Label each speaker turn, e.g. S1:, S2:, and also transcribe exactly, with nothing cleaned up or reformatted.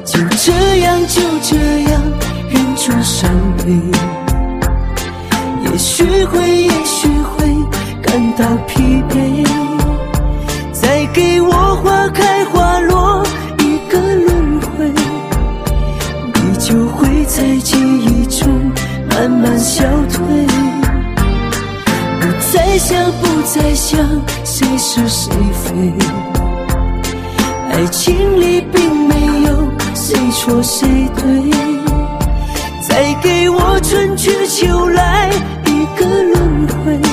S1: 就这样就这样忍住伤悲，也许会也许会感到疲惫，再给我花开花落一个轮回，你就会在记忆中慢慢消退，不再想不再想谁是谁非，爱情里并没有谁错谁对，再给我春去秋来一个轮回，